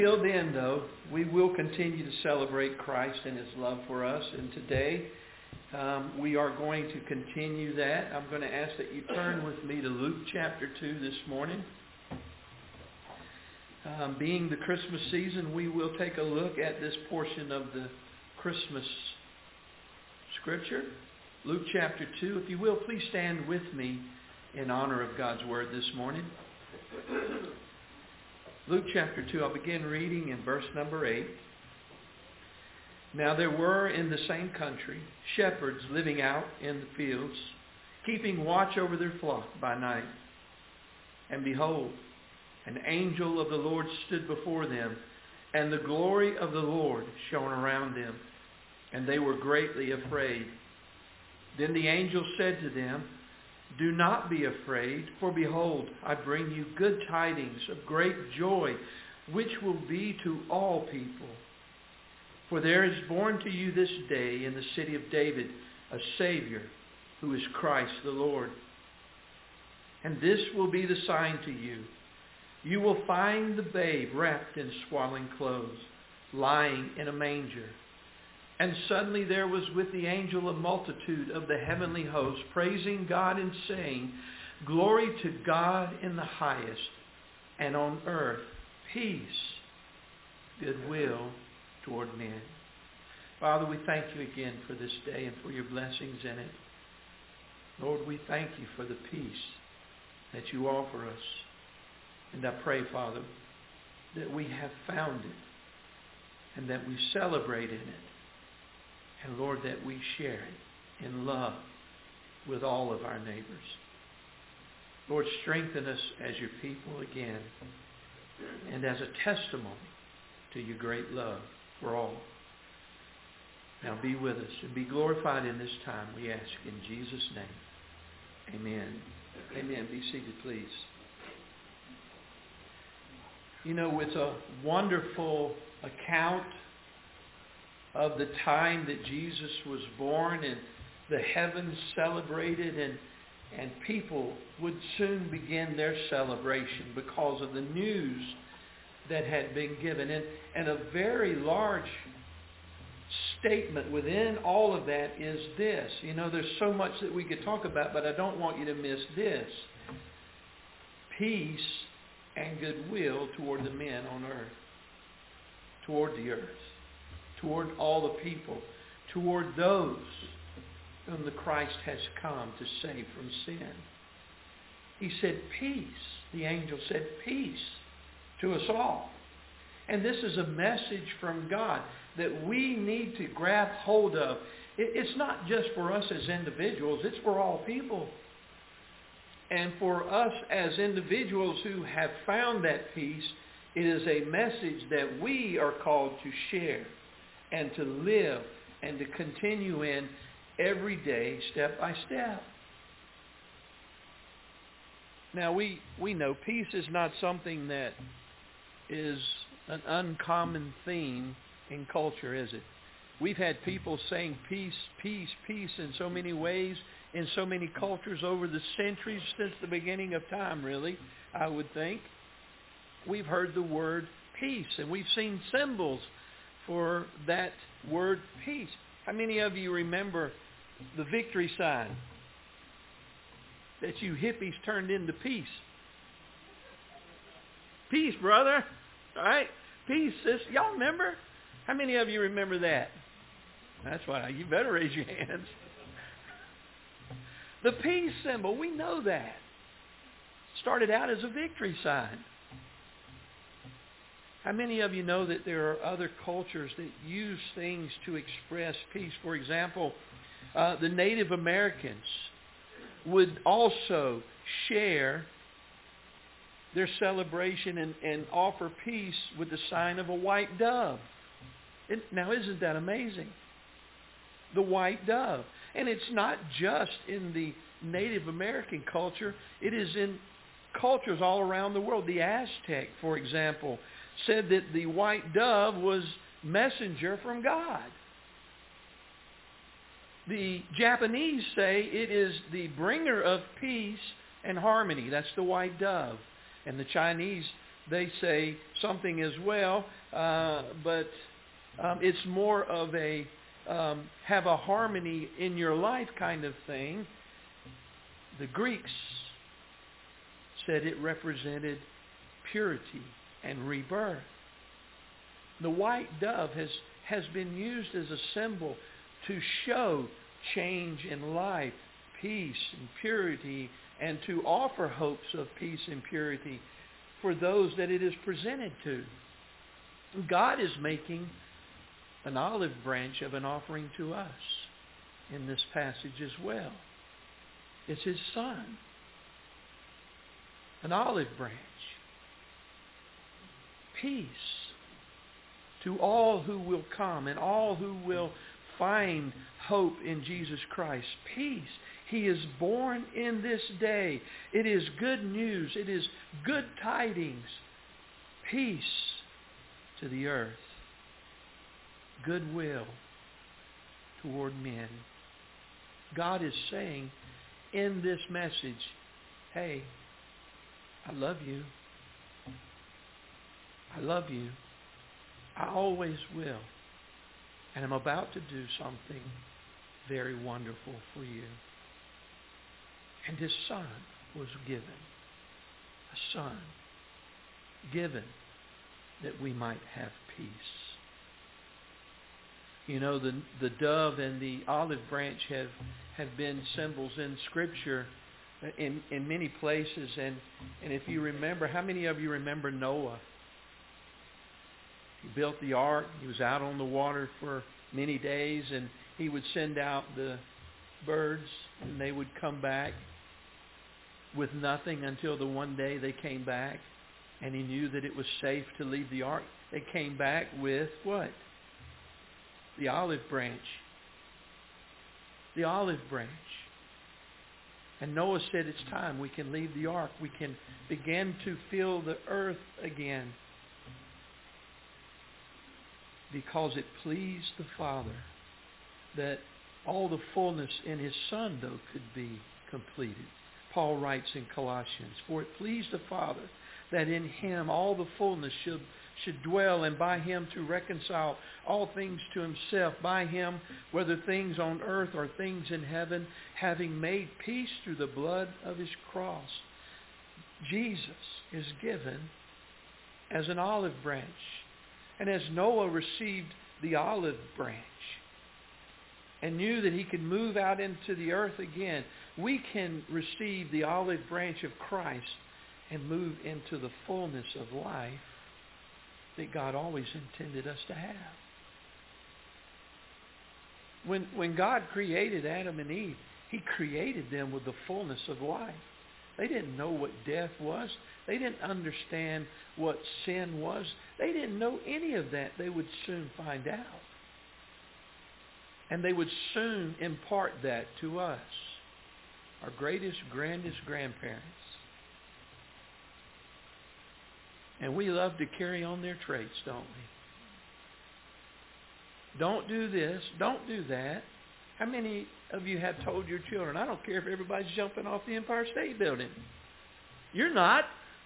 Till then, though, we will continue to celebrate Christ and His love for us. And today, we are going to continue that. I'm going to ask that you turn with me to Luke chapter 2 this morning. Being the Christmas season, we will take a look at this portion of the Christmas Scripture. Luke chapter 2. If you will, please stand with me in honor of God's Word this morning. Luke chapter 2, I'll begin reading in verse number 8. Now there were in the same country shepherds living out in the fields, keeping watch over their flock by night. And behold, an angel of the Lord stood before them, and the glory of the Lord shone around them, and they were greatly afraid. Then the angel said to them, "Do not be afraid, for behold, I bring you good tidings of great joy, which will be to all people. For there is born to you this day in the city of David a Savior, who is Christ the Lord. And this will be the sign to you. You will find the babe wrapped in swaddling clothes, lying in a manger." And suddenly there was with the angel a multitude of the heavenly host, praising God and saying, "Glory to God in the highest, and on earth peace, goodwill toward men." Father, we thank you again for this day and for your blessings in it. Lord, we thank you for the peace that you offer us. And I pray, Father, that we have found it and that we celebrate in it. And Lord, that we share it in love with all of our neighbors. Lord, strengthen us as your people again and as a testimony to your great love for all. Now be with us and be glorified in this time, we ask in Jesus' name. Amen. Amen. Be seated, please. You know, it's a wonderful account of the time that Jesus was born, and the heavens celebrated, and people would soon begin their celebration because of the news that had been given. And a very large statement within all of that is this. You know, there's so much that we could talk about, but I don't want you to miss this. Peace and goodwill toward the men on earth, toward the earth, toward all the people, toward those whom the Christ has come to save from sin. He said peace. The angel said peace to us all. And this is a message from God that we need to grab hold of. It's not just for us as individuals, it's for all people. And for us as individuals who have found that peace, it is a message that we are called to share and to live and to continue in every day, step by step. Now we know peace is not something that is an uncommon theme in culture, is it? We've had people saying peace, peace, peace in so many ways, in so many cultures over the centuries, since the beginning of time, really, I would think. We've heard the word peace, and we've seen symbols for that word peace. How many of you remember the victory sign that you hippies turned into peace? Peace, brother. All right? Peace, sis. Y'all remember? How many of you remember that? That's why you better raise your hands. The peace symbol, we know that. Started out as a victory sign. How many of you know that there are other cultures that use things to express peace? For example, the Native Americans would also share their celebration and offer peace with the sign of a white dove. Now, isn't that amazing? The white dove. And it's not just in the Native American culture. It is in cultures all around the world. The Aztec, for example, said that the white dove was messenger from God. The Japanese say it is the bringer of peace and harmony. That's the white dove. And the Chinese they say something as well, but it's more of a have a harmony in your life kind of thing. The Greeks said it represented purity and rebirth. The white dove has been used as a symbol to show change in life, peace and purity, and to offer hopes of peace and purity for those that it is presented to. God is making an olive branch of an offering to us in this passage as well. It's His Son. An olive branch. Peace to all who will come and all who will find hope in Jesus Christ. Peace. He is born in this day. It is good news. It is good tidings. Peace to the earth. Goodwill toward men. God is saying in this message, hey, I love you. I love you. I always will. And I'm about to do something very wonderful for you. And His Son was given. A Son given that we might have peace. You know, the dove and the olive branch have been symbols in Scripture in many places. And if you remember, how many of you remember Noah? He built the ark. He was out on the water for many days, and he would send out the birds, and they would come back with nothing until the one day they came back, and he knew that it was safe to leave the ark. They came back with what? The olive branch. The olive branch. And Noah said, it's time. We can leave the ark. We can begin to fill the earth again. Because it pleased the Father that all the fullness in His Son, though, could be completed. Paul writes in Colossians, for it pleased the Father that in Him all the fullness should dwell, and by Him to reconcile all things to Himself, by Him, whether things on earth or things in heaven, having made peace through the blood of His cross. Jesus is given as an olive branch. And as Noah received the olive branch and knew that he could move out into the earth again, we can receive the olive branch of Christ and move into the fullness of life that God always intended us to have. When God created Adam and Eve, He created them with the fullness of life. They didn't know what death was. They didn't understand what sin was. They didn't know any of that. They would soon find out. And they would soon impart that to us, our greatest, grandest grandparents. And we love to carry on their traits, don't we? Don't do this. Don't do that. How many of you have told your children, I don't care if everybody's jumping off the Empire State Building? You're not.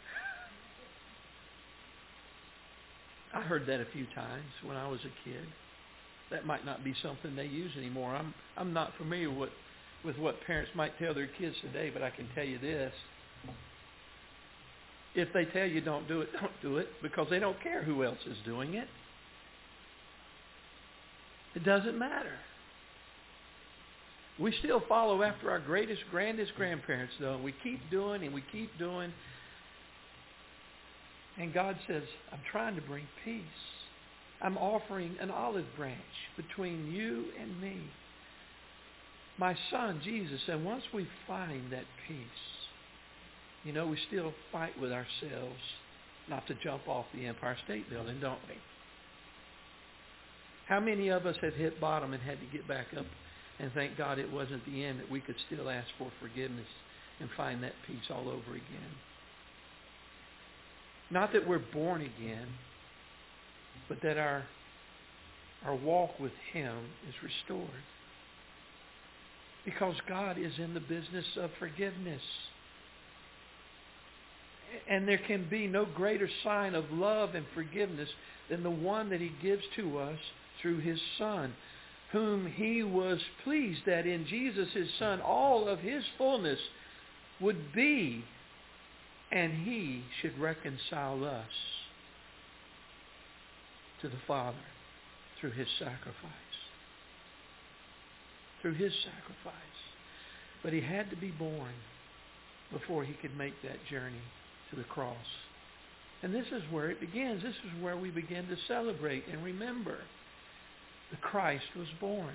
I heard that a few times when I was a kid. That might not be something they use anymore. I'm not familiar with what parents might tell their kids today, but I can tell you this. If they tell you don't do it, don't do it, because they don't care who else is doing it. It doesn't matter. We still follow after our greatest, grandest grandparents, though. We keep doing and we keep doing. And God says, I'm trying to bring peace. I'm offering an olive branch between you and me. My Son, Jesus. And once we find that peace, you know, we still fight with ourselves not to jump off the Empire State Building, don't we? How many of us have hit bottom and had to get back up and thank God it wasn't the end, that we could still ask for forgiveness and find that peace all over again? Not that we're born again, but that our walk with Him is restored. Because God is in the business of forgiveness. And there can be no greater sign of love and forgiveness than the one that He gives to us through His Son, whom He was pleased that in Jesus, His Son, all of His fullness would be, and He should reconcile us to the Father through His sacrifice. Through His sacrifice. But He had to be born before He could make that journey to the cross. And this is where it begins. This is where we begin to celebrate and remember. The Christ was born.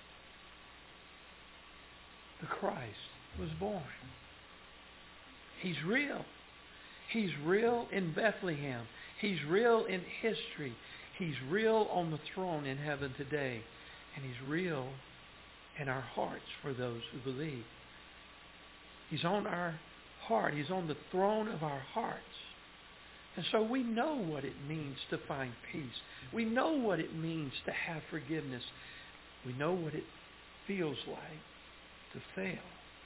The Christ was born. He's real. He's real in Bethlehem. He's real in history. He's real on the throne in heaven today. And He's real in our hearts for those who believe. He's on our heart. He's on the throne of our hearts. And so we know what it means to find peace. We know what it means to have forgiveness. We know what it feels like to fail.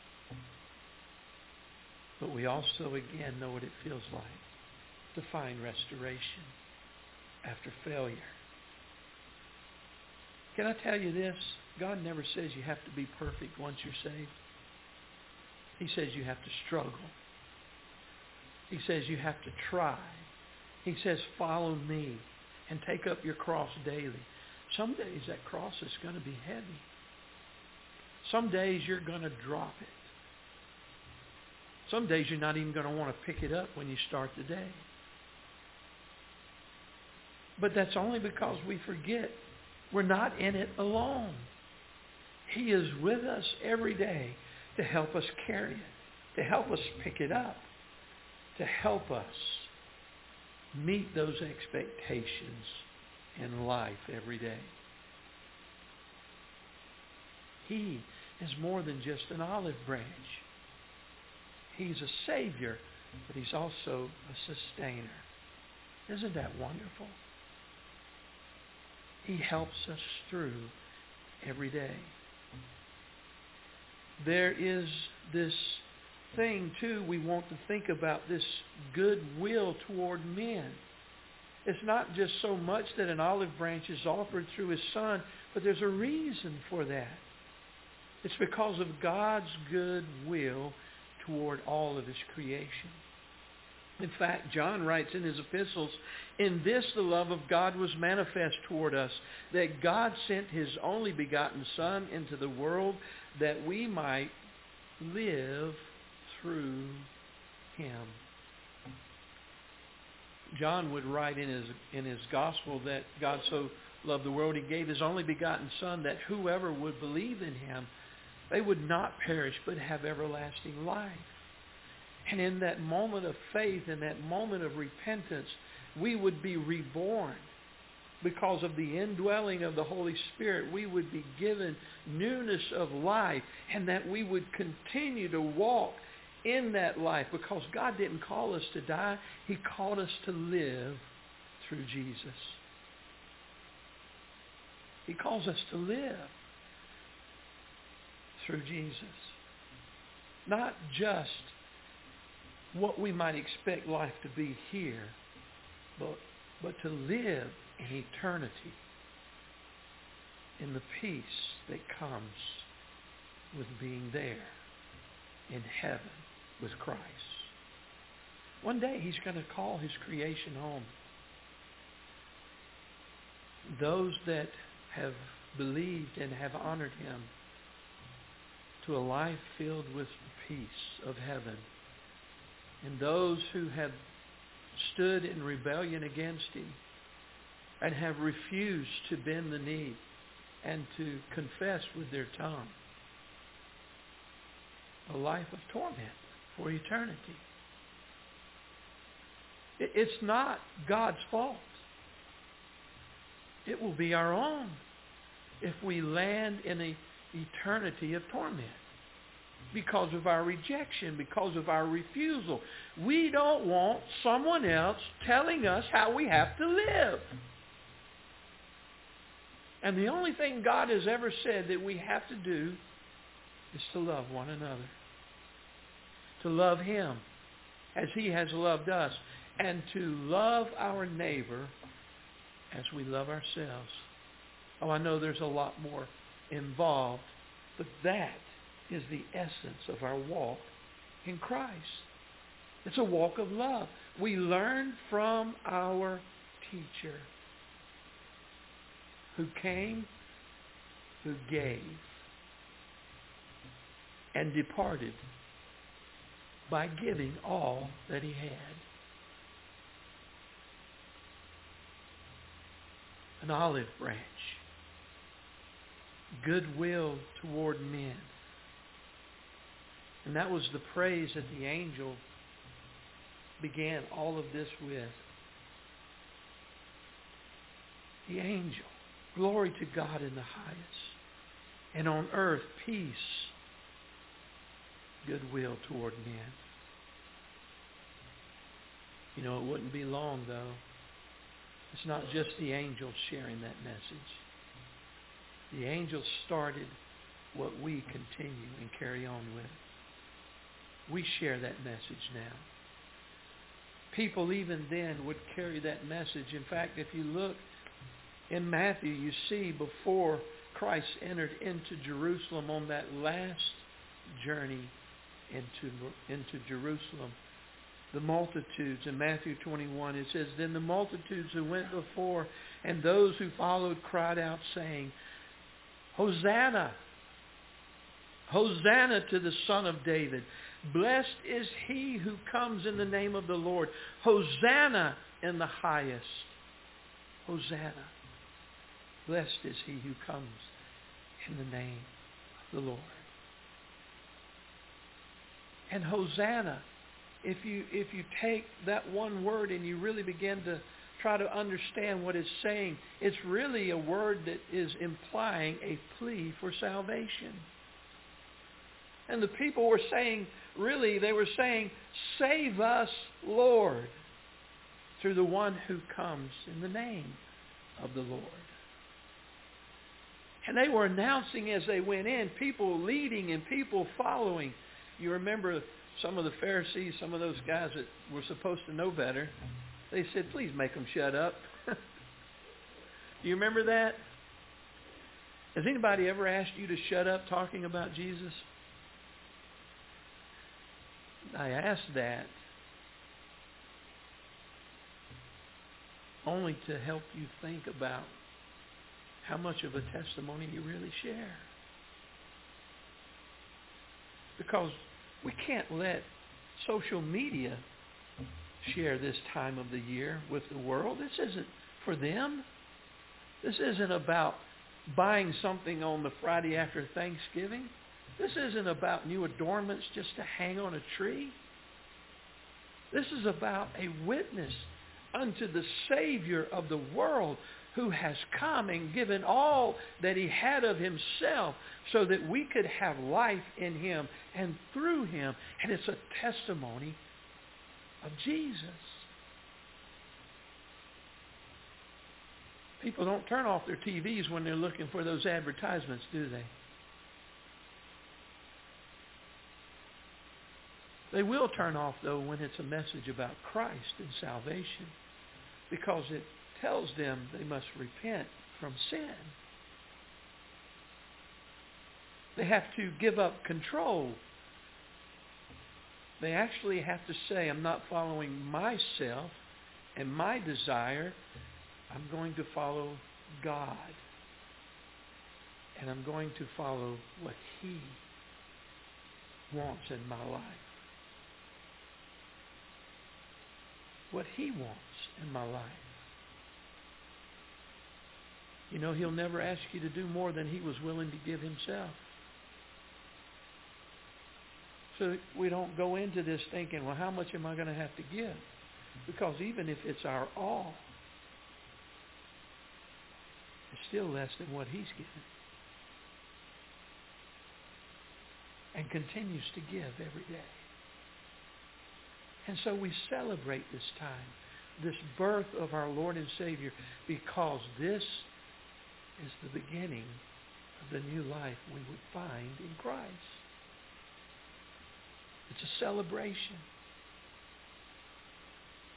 But we also, again, know what it feels like to find restoration after failure. Can I tell you this? God never says you have to be perfect once you're saved. He says you have to struggle. He says you have to try. He says, follow me and take up your cross daily. Some days that cross is going to be heavy. Some days you're going to drop it. Some days you're not even going to want to pick it up when you start the day. But that's only because we forget we're not in it alone. He is with us every day to help us carry it, to help us pick it up, to help us meet those expectations in life every day. He is more than just an olive branch. He's a Savior, but He's also a sustainer. Isn't that wonderful? He helps us through every day. There is this thing, too, we want to think about, this goodwill toward men. It's not just so much that an olive branch is offered through His Son, but there's a reason for that. It's because of God's goodwill toward all of His creation. In fact, John writes in his epistles, "In this the love of God was manifest toward us, that God sent His only begotten Son into the world that we might live through Him." John would write in his gospel that God so loved the world He gave His only begotten Son, that whoever would believe in Him, they would not perish but have everlasting life. And in that moment of faith, in that moment of repentance, we would be reborn. Because of the indwelling of the Holy Spirit, we would be given newness of life, and that we would continue to walk in that life, because God didn't call us to die. He called us to live through Jesus. He calls us to live through Jesus. Not just what we might expect life to be here, but to live in eternity, in the peace that comes with being there in heaven with Christ. One day He's going to call His creation home. Those that have believed and have honored Him, to a life filled with the peace of heaven. And those who have stood in rebellion against Him and have refused to bend the knee and to confess with their tongue, a life of torment for eternity. It's not God's fault. It will be our own if we land in an eternity of torment because of our rejection, because of our refusal. We don't want someone else telling us how we have to live. And the only thing God has ever said that we have to do is to love one another. To love Him as He has loved us, and to love our neighbor as we love ourselves. Oh, I know there's a lot more involved, but that is the essence of our walk in Christ. It's a walk of love. We learn from our teacher who came, who gave, and departed by giving all that He had. An olive branch. Goodwill toward men. And that was the praise that the angel began all of this with. The angel. Glory to God in the highest. And on earth, peace. Goodwill toward men. You know, it wouldn't be long, though. It's not just the angels sharing that message. The angels started what we continue and carry on with. We share that message now. People even then would carry that message. In fact, if you look in Matthew, you see before Christ entered into Jerusalem on that last journey into Jerusalem, the multitudes, in Matthew 21, it says, Then the multitudes who went before and those who followed cried out, saying, Hosanna! Hosanna to the Son of David. Blessed is he who comes in the name of the Lord. Hosanna in the highest. Hosanna. Blessed is he who comes in the name of the Lord. And Hosanna, if you take that one word and you really begin to try to understand what it's saying, it's really a word that is implying a plea for salvation. And the people were saying, really, they were saying, Save us, Lord, through the one who comes in the name of the Lord. And they were announcing as they went in, people leading and people following. You remember some of the Pharisees, some of those guys that were supposed to know better, they said, please make them shut up. Do you remember that? Has anybody ever asked you to shut up talking about Jesus? I ask that only to help you think about how much of a testimony you really share. Because we can't let social media share this time of the year with the world. This isn't for them. This isn't about buying something on the Friday after Thanksgiving. This isn't about new adornments just to hang on a tree. This is about a witness unto the Savior of the world who has come and given all that he had of himself so that we could have life in him and through him. And it's a testimony of Jesus. People don't turn off their TVs when they're looking for those advertisements, do they? They will turn off, though, when it's a message about Christ and salvation, because it tells them they must repent from sin. They have to give up control. They actually have to say, I'm not following myself and my desire. I'm going to follow God. And I'm going to follow what he wants in my life. What he wants in my life. You know, he'll never ask you to do more than he was willing to give himself. So we don't go into this thinking, well, how much am I going to have to give? Because even if it's our all, it's still less than what he's given. And continues to give every day. And so we celebrate this time, this birth of our Lord and Savior, because this is the beginning of the new life we would find in Christ. It's a celebration.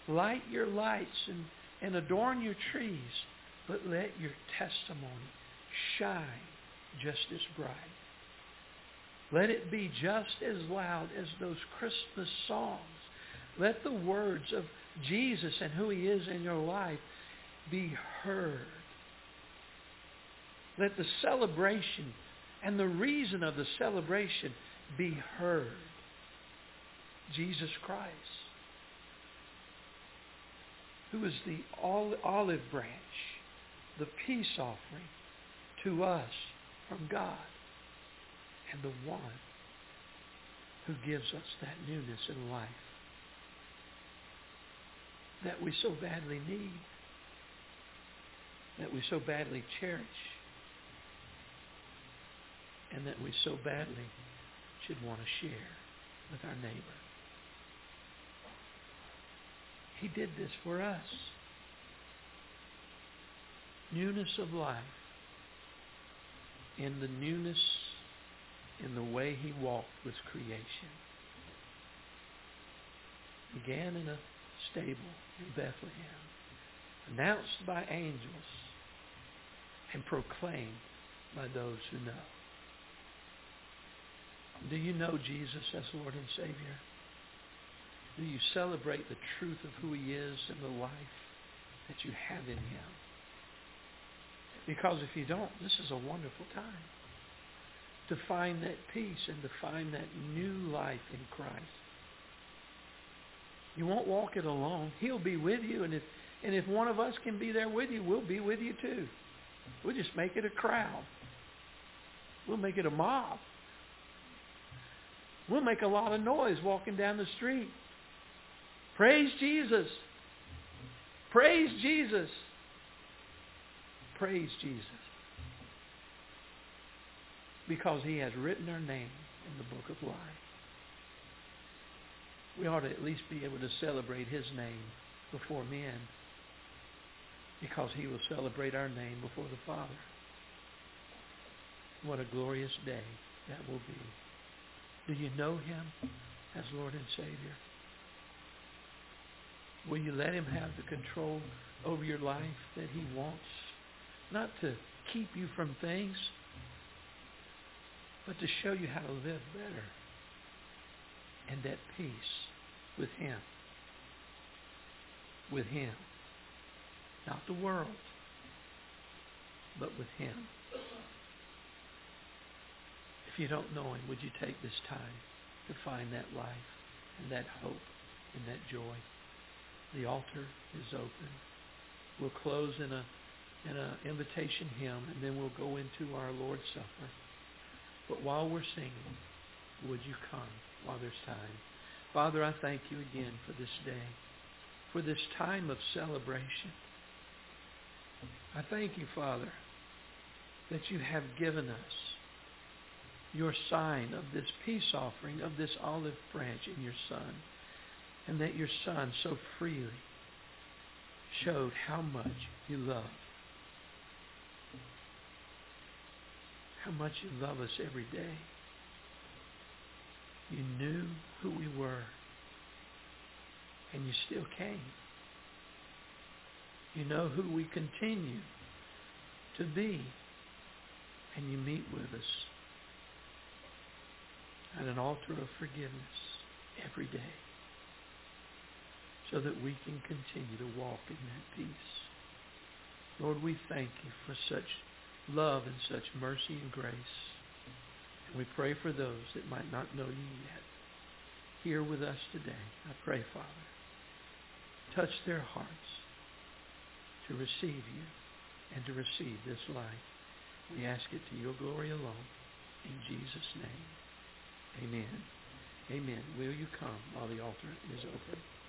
Light your lights and adorn your trees, but let your testimony shine just as bright. Let it be just as loud as those Christmas songs. Let the words of Jesus and who he is in your life be heard. Let the celebration and the reason of the celebration be heard. Jesus Christ, who is the olive branch, the peace offering to us from God, and the one who gives us that newness in life that we so badly need, that we so badly cherish, and that we so badly should want to share with our neighbor. He did this for us. Newness of life in the newness in the way he walked with creation. Began in a stable in Bethlehem, announced by angels, and proclaimed by those who know. Do you know Jesus as Lord and Savior? Do you celebrate the truth of who he is and the life that you have in him? Because if you don't, this is a wonderful time to find that peace and to find that new life in Christ. You won't walk it alone. He'll be with you, and if one of us can be there with you, we'll be with you too. We'll just make it a crowd. We'll make it a mob. We'll make a lot of noise walking down the street. Praise Jesus. Praise Jesus. Praise Jesus. Because he has written our name in the book of life. We ought to at least be able to celebrate his name before men, because he will celebrate our name before the Father. What a glorious day that will be. Do you know him as Lord and Savior? Will you let him have the control over your life that he wants? Not to keep you from things, but to show you how to live better and at peace with him. With him. Not the world, but with him. If you don't know him, would you take this time to find that life and that hope and that joy? The altar is open. We'll close in an invitation hymn, and then we'll go into our Lord's Supper. But while we're singing, would you come while there's time? Father, I thank you again for this day, for this time of celebration. I thank you, Father, that you have given us your sign of this peace offering, of this olive branch in your Son, and that your Son so freely showed how much you love. How much you love us every day. You knew who we were, and you still came. You know who we continue to be, and you meet with us at an altar of forgiveness every day, so that we can continue to walk in that peace. Lord, we thank you for such love and such mercy and grace. And we pray for those that might not know you yet. Here with us today, I pray, Father, touch their hearts to receive you and to receive this life. We ask it to your glory alone. In Jesus' name, amen. Amen. Will you come while the altar is open?